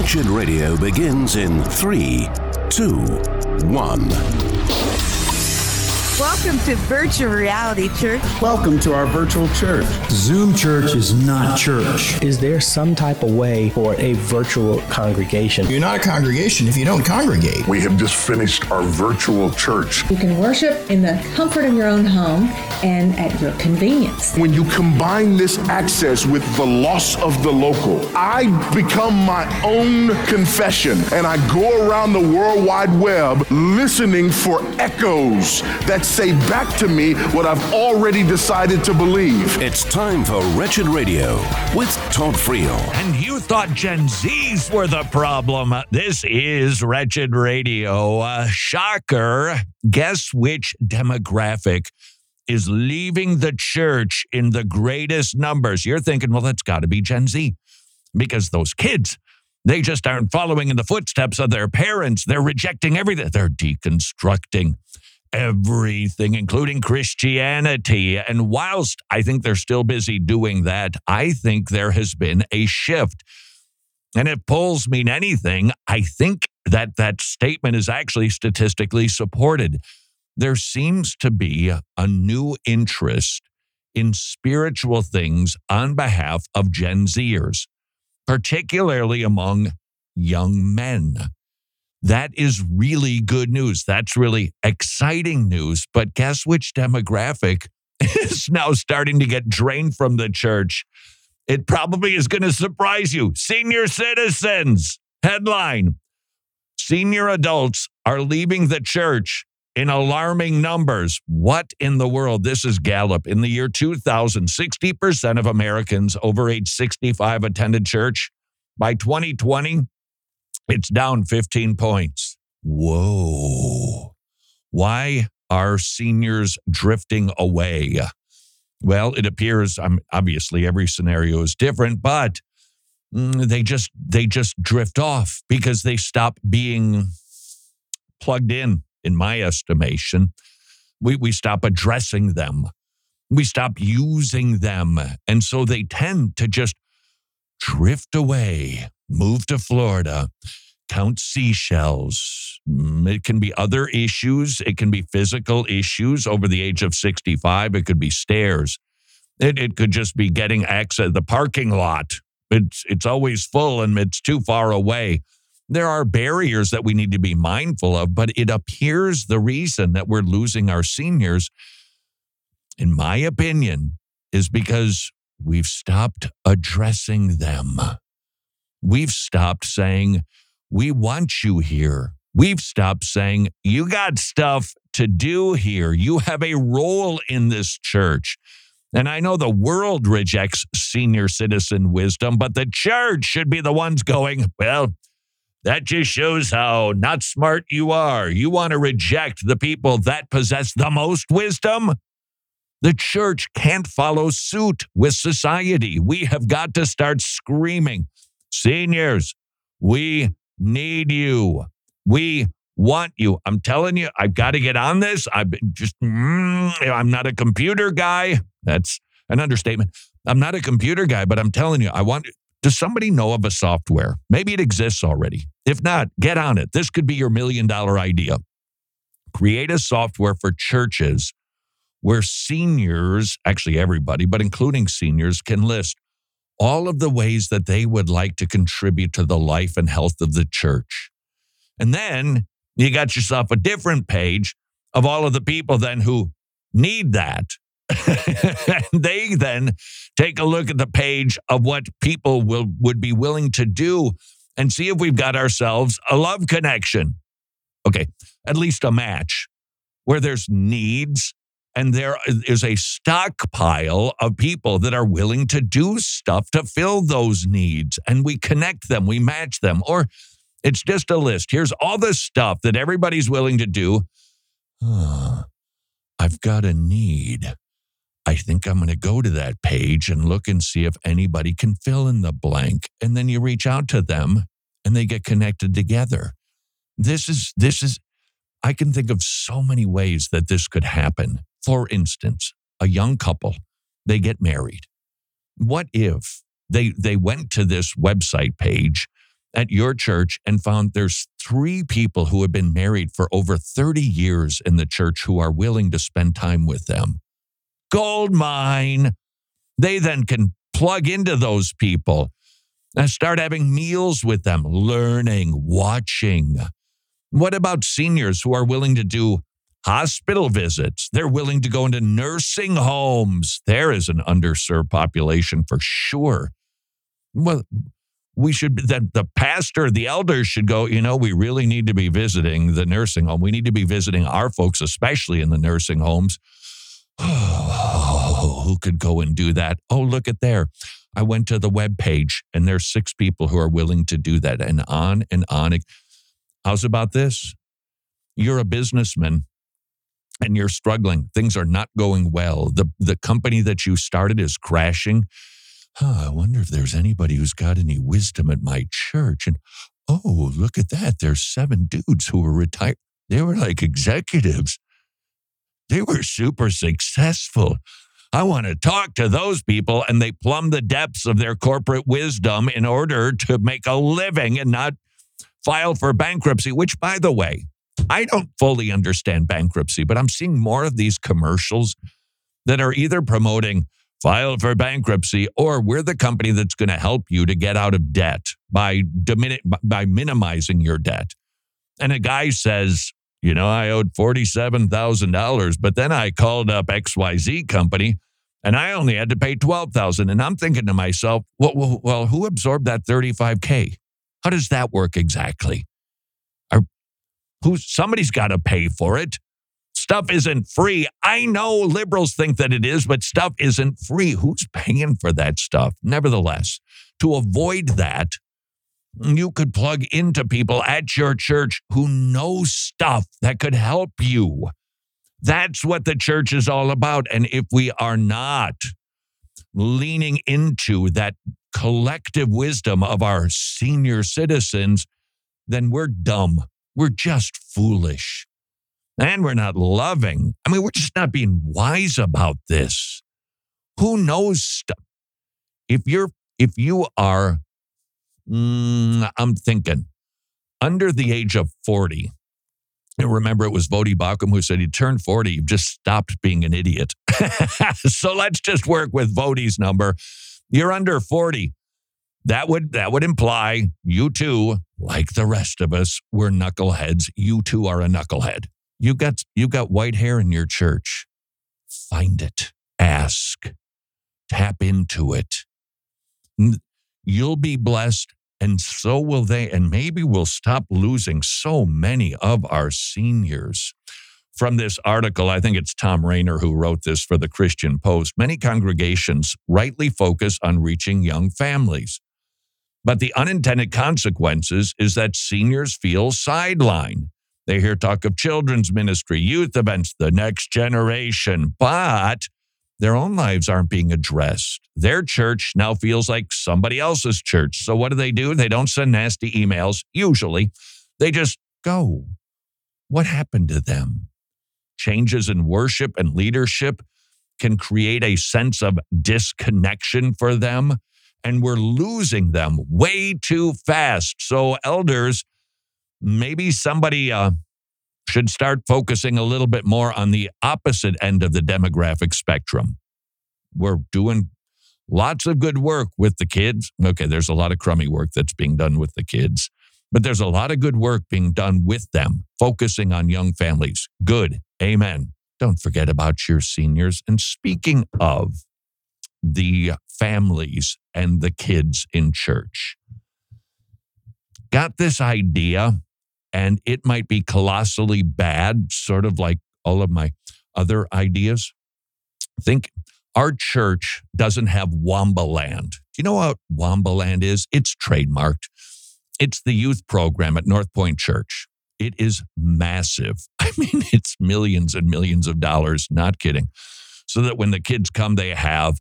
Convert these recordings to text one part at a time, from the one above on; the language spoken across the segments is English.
Wretched Radio begins in 3, 2, 1. Welcome to Virtual Reality Church. Welcome to our virtual church. Zoom church is not church. Is there some type of way for a virtual congregation? You're not a congregation if you don't congregate. We have just finished our virtual church. You can worship in the comfort of your own home and at your convenience. When you combine this access with the loss of the local, I become my own confession, and I go around the World Wide Web listening for echoes that say back to me what I've already decided to believe. It's time for Wretched Radio with Todd Friel. And you thought Gen Zs were the problem. This is Wretched Radio. Shocker. Guess which demographic is leaving the church in the greatest numbers? You're thinking, well, that's got to be Gen Z. Because those kids, they just aren't following in the footsteps of their parents. They're rejecting everything. They're deconstructing everything, including Christianity. And whilst I think they're still busy doing that, I think there has been a shift. And if polls mean anything, I think that statement is actually statistically supported. There seems to be a new interest in spiritual things on behalf of Gen Zers, particularly among young men. That is really good news. That's really exciting news. But guess which demographic is now starting to get drained from the church? It probably is going to surprise you. Senior citizens. Headline: senior adults are leaving the church in alarming numbers. What in the world? This is Gallup. In the year 2000, 60% of Americans over age 65 attended church. By 2020, it's down 15 points. Whoa. Why are seniors drifting away? Well, it appears, obviously every scenario is different, but they just drift off because they stop being plugged in my estimation. We stop addressing them. We stop using them. And so they tend to just drift away. Move to Florida, count seashells. It can be other issues. It can be physical issues over the age of 65. It could be stairs. It could just be getting access to the parking lot. It's always full and it's too far away. There are barriers that we need to be mindful of, but it appears the reason that we're losing our seniors, in my opinion, is because we've stopped addressing them. We've stopped saying, we want you here. We've stopped saying, you got stuff to do here. You have a role in this church. And I know the world rejects senior citizen wisdom, but the church should be the ones going, well, that just shows how not smart you are. You want to reject the people that possess the most wisdom? The church can't follow suit with society. We have got to start screaming, seniors, we need you. We want you. I'm telling you, I've got to get on this. I'm not a computer guy. That's an understatement. I'm not a computer guy, but I'm telling you, does somebody know of a software? Maybe it exists already. If not, get on it. This could be your $1 million idea. Create a software for churches where seniors, actually everybody, but including seniors, can list all of the ways that they would like to contribute to the life and health of the church. And then you got yourself a different page of all of the people then who need that. And they then take a look at the page of what people would be willing to do and see if we've got ourselves a love connection. Okay, at least a match where there's needs. And there is a stockpile of people that are willing to do stuff to fill those needs. And we connect them, we match them. Or it's just a list. Here's all the stuff that everybody's willing to do. I've got a need. I think I'm going to go to that page and look and see if anybody can fill in the blank. And then you reach out to them and they get connected together. This is, I can think of so many ways that this could happen. For instance, a young couple, they get married. What if they went to this website page at your church and found there's 3 people who have been married for over 30 years in the church who are willing to spend time with them. Gold mine. They then can plug into those people and start having meals with them, learning, watching. What about seniors who are willing to do hospital visits? They're willing to go into nursing homes. There is an underserved population for sure. Well, the pastor, the elders should go, we really need to be visiting the nursing home. We need to be visiting our folks, especially in the nursing homes. Oh, who could go and do that? Oh, look at there. I went to the webpage and there's 6 people who are willing to do that, and on and on. How's about this? You're a businessman and you're struggling. Things are not going well. The company that you started is crashing. I wonder if there's anybody who's got any wisdom at my church. And oh, look at that. There's 7 dudes who were retired. They were like executives. They were super successful. I want to talk to those people, and they plumb the depths of their corporate wisdom in order to make a living and not file for bankruptcy, which, by the way, I don't fully understand bankruptcy, but I'm seeing more of these commercials that are either promoting file for bankruptcy or we're the company that's going to help you to get out of debt by minimizing your debt. And a guy says, I owed $47,000, but then I called up XYZ company and I only had to pay $12,000. And I'm thinking to myself, well, who absorbed that $35K? How does that work exactly? Somebody's got to pay for it. Stuff isn't free. I know liberals think that it is, but stuff isn't free. Who's paying for that stuff? Nevertheless, to avoid that, you could plug into people at your church who know stuff that could help you. That's what the church is all about. And if we are not leaning into that collective wisdom of our senior citizens, then we're dumb. We're just foolish. And we're not loving. We're just not being wise about this. Who knows stuff? If you are, I'm thinking, under the age of 40, and remember it was Vodi Bakum who said he turned 40, you've just stopped being an idiot. So let's just work with Vodi's number. You're under 40. That would imply you too, like the rest of us, we're knuckleheads. You too are a knucklehead. You got white hair in your church. Find it. Ask. Tap into it. You'll be blessed, and so will they. And maybe we'll stop losing so many of our seniors. From this article, I think it's Tom Rainer who wrote this for the Christian Post. Many congregations rightly focus on reaching young families. But the unintended consequences is that seniors feel sidelined. They hear talk of children's ministry, youth events, the next generation, but their own lives aren't being addressed. Their church now feels like somebody else's church. So what do? They don't send nasty emails, usually. They just go. What happened to them? Changes in worship and leadership can create a sense of disconnection for them, and we're losing them way too fast. So elders, maybe somebody should start focusing a little bit more on the opposite end of the demographic spectrum. We're doing lots of good work with the kids. Okay, there's a lot of crummy work that's being done with the kids, but there's a lot of good work being done with them, focusing on young families. Good. Amen. Don't forget about your seniors. And speaking of the families and the kids in church, got this idea, and it might be colossally bad, sort of like all of my other ideas. Think our church doesn't have Wambaland. Do you know what Wambaland is? It's trademarked. It's the youth program at North Point Church. It is massive. It's millions and millions of dollars, not kidding. So that when the kids come, they have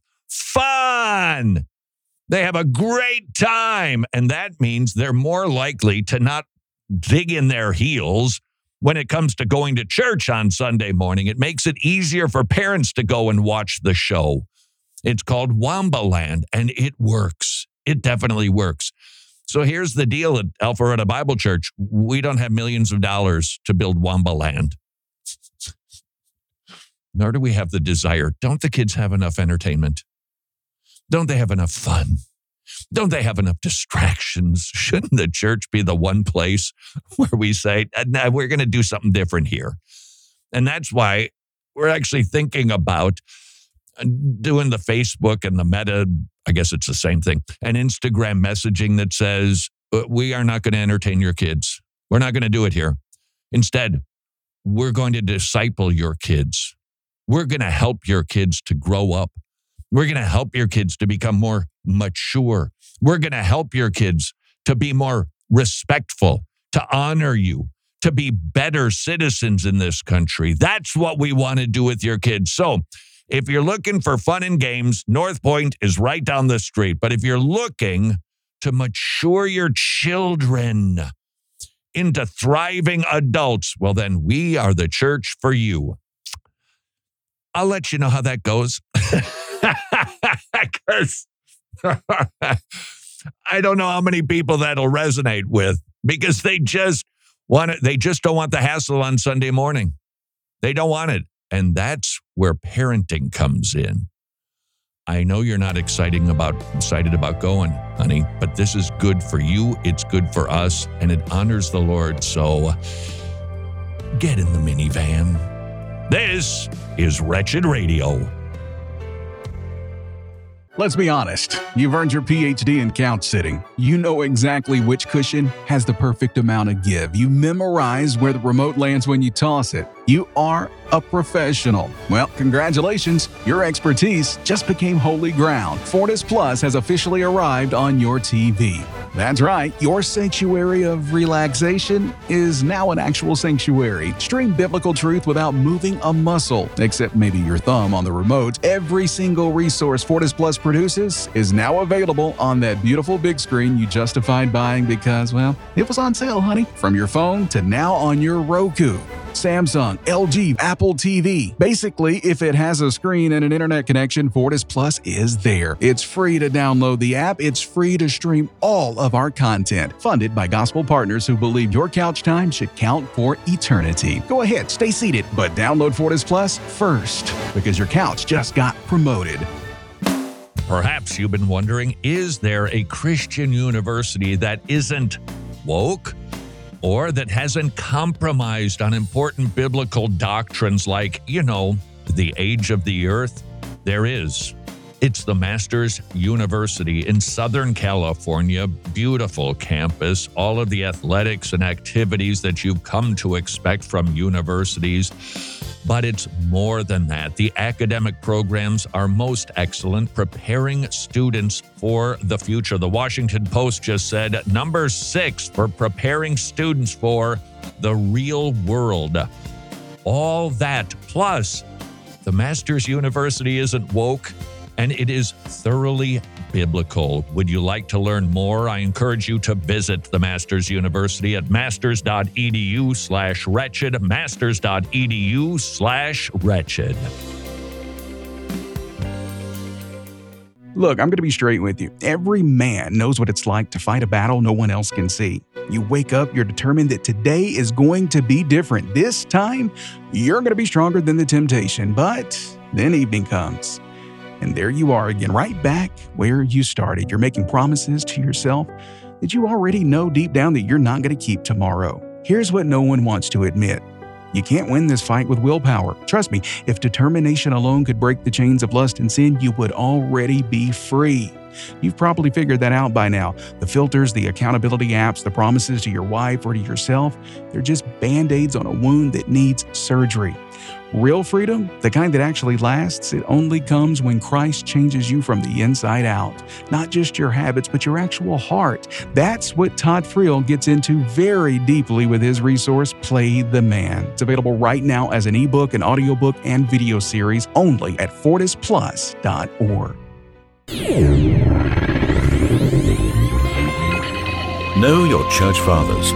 fun. They have a great time. And that means they're more likely to not dig in their heels when it comes to going to church on Sunday morning. It makes it easier for parents to go and watch the show. It's called Wambaland, and it works. It definitely works. So here's the deal at Alpharetta Bible Church. We don't have millions of dollars to build Wamba Land. Nor do we have the desire. Don't the kids have enough entertainment? Don't they have enough fun? Don't they have enough distractions? Shouldn't the church be the one place where we say, nah, we're going to do something different here? And that's why we're actually thinking about doing the Facebook and the Meta, I guess it's the same thing, and Instagram messaging that says, we are not going to entertain your kids. We're not going to do it here. Instead, we're going to disciple your kids. We're going to help your kids to grow up. We're going to help your kids to become more mature. We're going to help your kids to be more respectful, to honor you, to be better citizens in this country. That's what we want to do with your kids. So if you're looking for fun and games, North Point is right down the street. But if you're looking to mature your children into thriving adults, well, then we are the church for you. I'll let you know how that goes. Because I don't know how many people that'll resonate with, because they just don't want the hassle on Sunday morning. They don't want it. And that's where parenting comes in. I know you're not excited about going, honey, but this is good for you. It's good for us, and it honors the Lord. So get in the minivan. This is Wretched Radio. Let's be honest. You've earned your PhD in couch sitting. You know exactly which cushion has the perfect amount of give. You memorize where the remote lands when you toss it. You are a professional. Well, congratulations. Your expertise just became holy ground. Fortis Plus has officially arrived on your TV. That's right. Your sanctuary of relaxation is now an actual sanctuary. Stream biblical truth without moving a muscle, except maybe your thumb on the remote. Every single resource Fortis Plus produces is now available on that beautiful big screen you justified buying because, well, it was on sale, honey. From your phone to now on your Roku, Samsung, LG, Apple TV. Basically, if it has a screen and an internet connection, Fortis Plus is there. It's free to download the app. It's free to stream all of our content. Funded by gospel partners who believe your couch time should count for eternity. Go ahead, stay seated, but download Fortis Plus first because your couch just got promoted. Perhaps you've been wondering, is there a Christian university that isn't woke or that hasn't compromised on important biblical doctrines like, the age of the earth? There is. It's the Masters University in Southern California. Beautiful campus, all of the athletics and activities that you've come to expect from universities. But it's more than that. The academic programs are most excellent, preparing students for the future. The Washington Post just said number 6 for preparing students for the real world. All that, plus the Masters University isn't woke, and it is thoroughly biblical. Would you like to learn more? I encourage you to visit the Masters University at masters.edu/wretched, masters.edu/wretched. Look, I'm going to be straight with you. Every man knows what it's like to fight a battle no one else can see. You wake up, you're determined that today is going to be different. This time, you're going to be stronger than the temptation. But then evening comes. And there you are again, right back where you started. You're making promises to yourself that you already know deep down that you're not going to keep tomorrow. Here's what no one wants to admit. You can't win this fight with willpower. Trust me, if determination alone could break the chains of lust and sin, you would already be free. You've probably figured that out by now. The filters, the accountability apps, the promises to your wife or to yourself, they're just band-aids on a wound that needs surgery. Real freedom, the kind that actually lasts, it only comes when Christ changes you from the inside out. Not just your habits, but your actual heart. That's what Todd Friel gets into very deeply with his resource, Play the Man. It's available right now as an ebook, an audiobook, and video series only at fortisplus.org. Know your church fathers.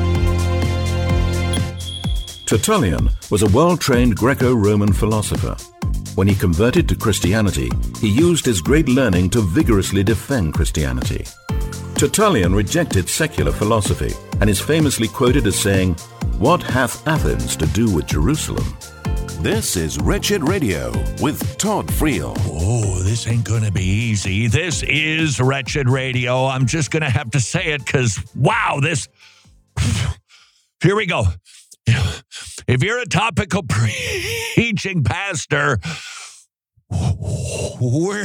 Tertullian was a well-trained Greco-Roman philosopher. When he converted to Christianity, he used his great learning to vigorously defend Christianity. Tertullian rejected secular philosophy and is famously quoted as saying, "What hath Athens to do with Jerusalem?" This is Wretched Radio with Todd Friel. Oh, this ain't going to be easy. This is Wretched Radio. I'm just going to have to say it because, wow, this... Here we go. If you're a topical preaching pastor, we're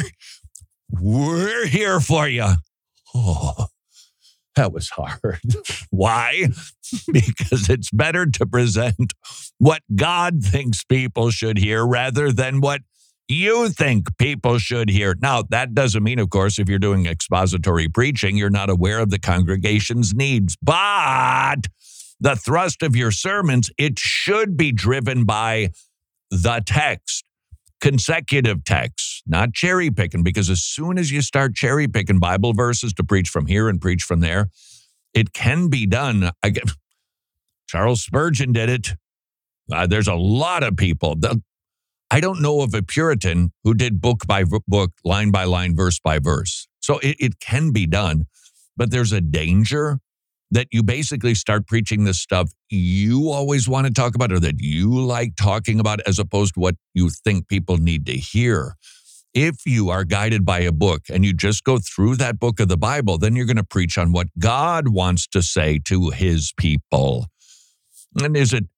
here for you. Oh, that was hard. Why? Because it's better to present what God thinks people should hear rather than what you think people should hear. Now, that doesn't mean, of course, if you're doing expository preaching, you're not aware of the congregation's needs. But the thrust of your sermons, it should be driven by the text. Consecutive texts, not cherry picking, because as soon as you start cherry picking Bible verses to preach from here and preach from there, it can be done. Charles Spurgeon did it. There's a lot of people. I don't know of a Puritan who did book by book, line by line, verse by verse. So it can be done, but there's a danger that you basically start preaching this stuff you always want to talk about or that you like talking about as opposed to what you think people need to hear. If you are guided by a book and you just go through that book of the Bible, then you're going to preach on what God wants to say to his people. And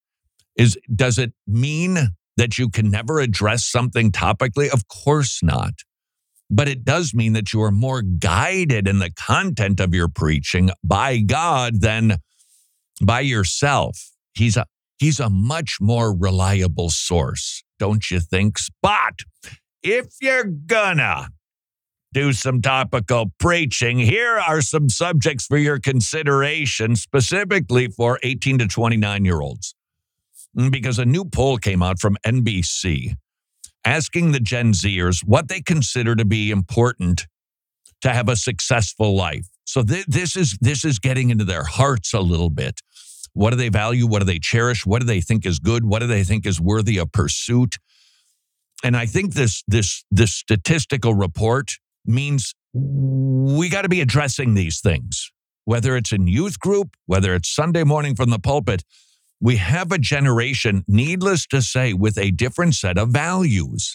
does it mean that you can never address something topically? Of course not. But it does mean that you are more guided in the content of your preaching by God than by yourself. He's a much more reliable source, don't you think? But if you're gonna do some topical preaching, here are some subjects for your consideration, specifically for 18 to 29-year-olds. Because a new poll came out from NBC asking the Gen Zers what they consider to be important to have a successful life. So this is getting into their hearts a little bit. What do they value? What do they cherish? What do they think is good? What do they think is worthy of pursuit? And I think this statistical report means we got to be addressing these things, whether it's in youth group, whether it's Sunday morning from the pulpit. We have a generation, needless to say, with a different set of values.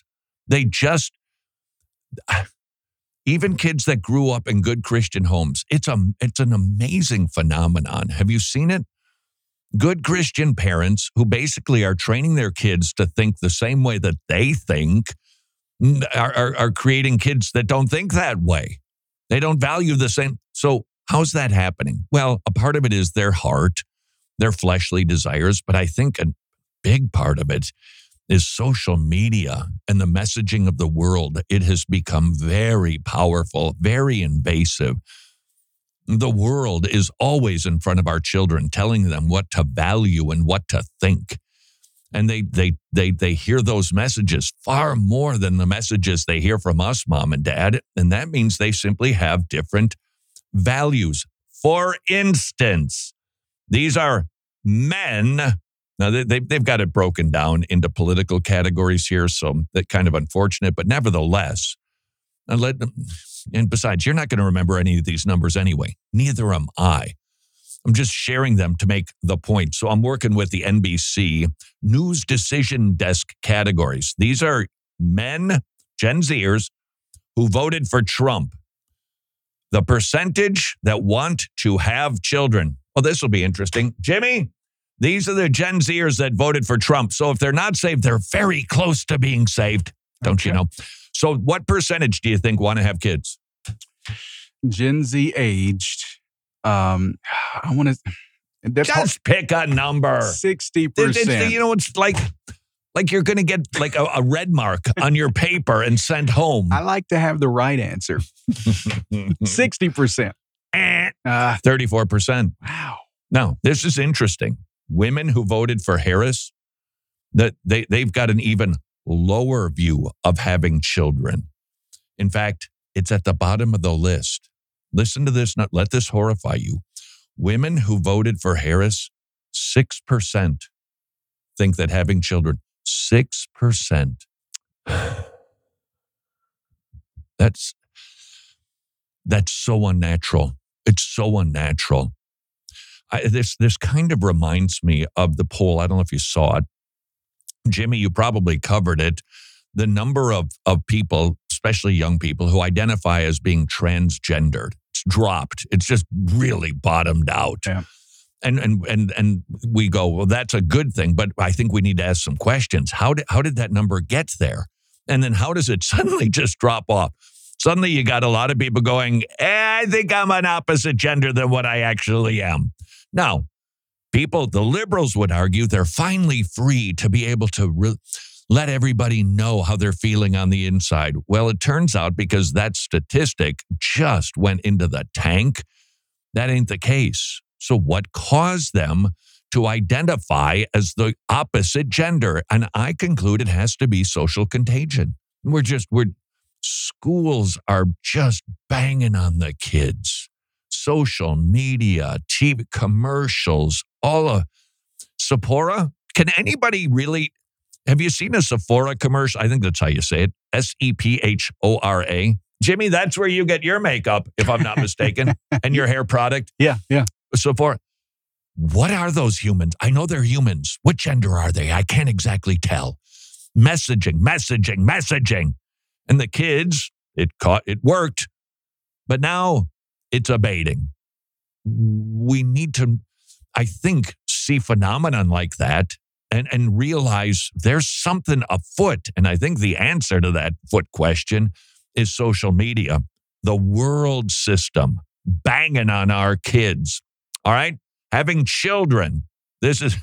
Even kids that grew up in good Christian homes, it's an amazing phenomenon. Have you seen it? Good Christian parents who basically are training their kids to think the same way that they think are creating kids that don't think that way. They don't value the same. So how's that happening? Well, a part of it is their heart, their fleshly desires, but I think a big part of it is social media and the messaging of the world. It has become very powerful, very invasive. The world is always in front of our children, telling them what to value and what to think. And they hear those messages far more than the messages they hear from us, mom and dad. And that means they simply have different values. For instance, these are men. Now, they've got it broken down into political categories here, so that's kind of unfortunate. But nevertheless, and besides, you're not going to remember any of these numbers anyway. Neither am I. I'm just sharing them to make the point. So I'm working with the NBC News Decision Desk categories. These are men, Gen Zers, who voted for Trump. The percentage that want to have children. Well, this will be interesting. Jimmy, these are the Gen Zers that voted for Trump. So if they're not saved, they're very close to being saved. Don't you know? So what percentage do you think want to have kids? Gen Z aged. I want to... Just pick a number. 60%. You know, it's like you're going to get like a red mark on your paper and sent home. I like to have the right answer. 60%. 34%. Wow. Now, this is interesting. Women who voted for Harris, that they've got an even lower view of having children. In fact, it's at the bottom of the list. Listen to this. Let this horrify you. Women who voted for Harris, 6% think that having children, 6%. That's so unnatural. It's so unnatural. This kind of reminds me of the poll. I don't know if you saw it. Jimmy, you probably covered it. The number of people, especially young people, who identify as being transgendered, it's dropped. It's just really bottomed out. Yeah. And we go, well, that's a good thing, but I think we need to ask some questions. How did that number get there? And then how does it suddenly just drop off? Suddenly you got a lot of people going, I think I'm an opposite gender than what I actually am. Now, the liberals would argue they're finally free to be able to let everybody know how they're feeling on the inside. Well, it turns out because that statistic just went into the tank, that ain't the case. So what caused them to identify as the opposite gender? And I conclude it has to be social contagion. Schools are just banging on the kids. Social media, TV commercials, all of Sephora. Can anybody really, have you seen a Sephora commercial? I think that's how you say it. Sephora. Jimmy, that's where you get your makeup, if I'm not mistaken, and your hair product. Yeah. Sephora. What are those humans? I know they're humans. What gender are they? I can't exactly tell. Messaging. And the kids, it worked. But now it's abating. We need to, I think, see phenomenon like that and realize there's something afoot. And I think the answer to that foot question is social media. The world system banging on our kids. All right? Having children. This is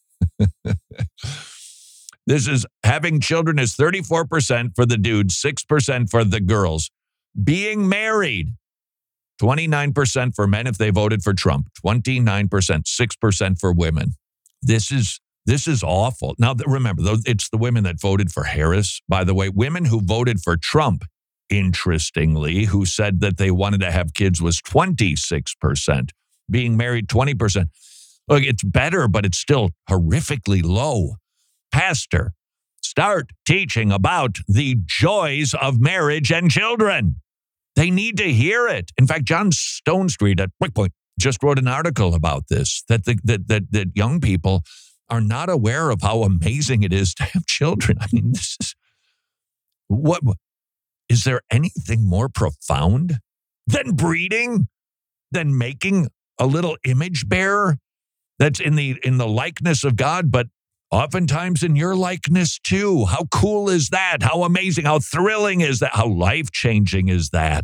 having children is 34% for the dudes, 6% for the girls. Being married, 29% for men if they voted for Trump, 29%, 6% for women. This is awful. Now, remember, it's the women that voted for Harris. By the way, women who voted for Trump, interestingly, who said that they wanted to have kids was 26%. Being married, 20%. Look, it's better, but it's still horrifically low. Pastor, start teaching about the joys of marriage and children. They need to hear it. In fact, John Stonestreet at QuickPoint just wrote an article about this, that young people are not aware of how amazing it is to have children. I mean, this is, what is there anything more profound than breeding, than making a little image bearer that's in the likeness of God, but oftentimes in your likeness too? How cool is that? How amazing, how thrilling is that? How life-changing is that?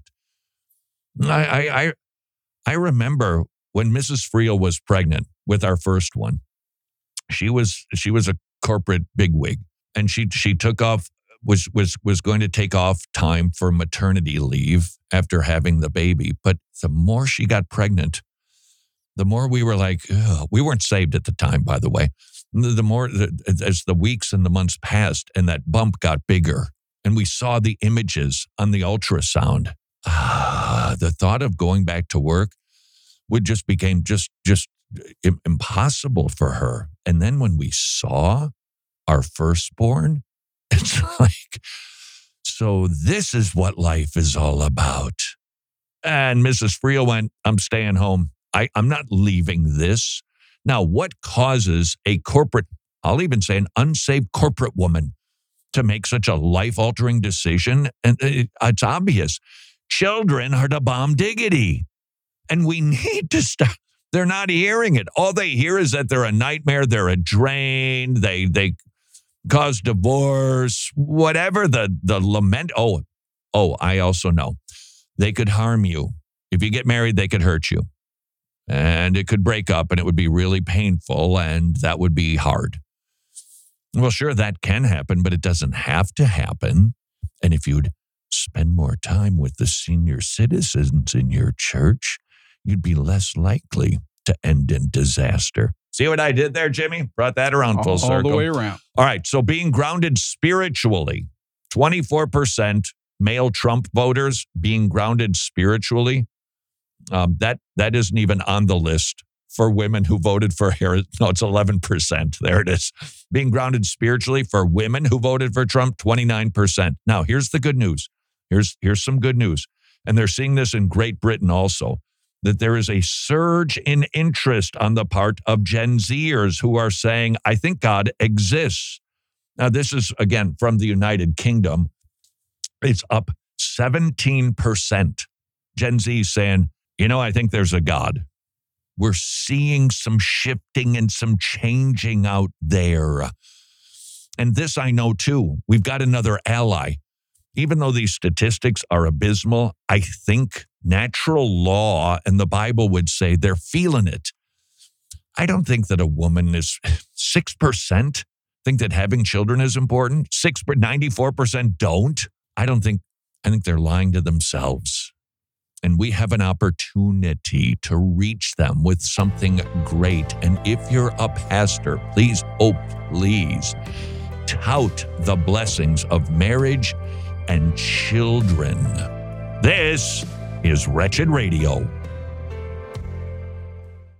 I remember when Mrs. Friel was pregnant with our first one. She was a corporate bigwig, and she took off, was going to take off time for maternity leave after having the baby. But the more she got pregnant, the more we were like, ugh. We weren't saved at the time, by the way. The more, as the weeks and the months passed and that bump got bigger and we saw the images on the ultrasound, the thought of going back to work became just impossible for her. And then when we saw our firstborn, it's like, so this is what life is all about. And Mrs. Friel went, I'm staying home. I'm not leaving this. Now, what causes a corporate, I'll even say an unsaved corporate woman to make such a life-altering decision? And it's obvious. Children are the bomb diggity. And we need to stop. They're not hearing it. All they hear is that they're a nightmare, they're a drain, they cause divorce, whatever the lament. Oh, I also know. They could harm you. If you get married, they could hurt you. And it could break up and it would be really painful and that would be hard. Well, sure, that can happen, but it doesn't have to happen. And if you'd spend more time with the senior citizens in your church, you'd be less likely to end in disaster. See what I did there, Jimmy? Brought that around full circle. All the way around. All right, so being grounded spiritually, 24% male Trump voters being grounded spiritually. That isn't even on the list for women who voted for Harris. No, it's 11%. There it is. Being grounded spiritually for women who voted for Trump, 29%. Now, here's the good news. Here's some good news. And they're seeing this in Great Britain also. that there is a surge in interest on the part of Gen Zers who are saying, I think God exists. Now, this is, again, from the United Kingdom. It's up 17%. Gen Z saying, I think there's a God. We're seeing some shifting and some changing out there. And this I know too. We've got another ally. Even though these statistics are abysmal, I think natural law and the Bible would say they're feeling it. I don't think that a woman is 6% think that having children is important. 94% don't. I think they're lying to themselves. And we have an opportunity to reach them with something great. And if you're a pastor, please tout the blessings of marriage and children. This is Wretched Radio.